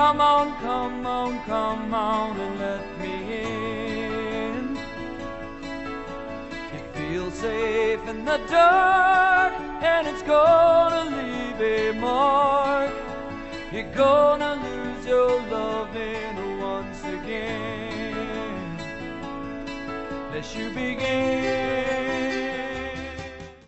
come on, come on, come on and let me in. You feel safe in the dark, and it's gonna leave a mark. You're gonna lose your loving once again, unless you begin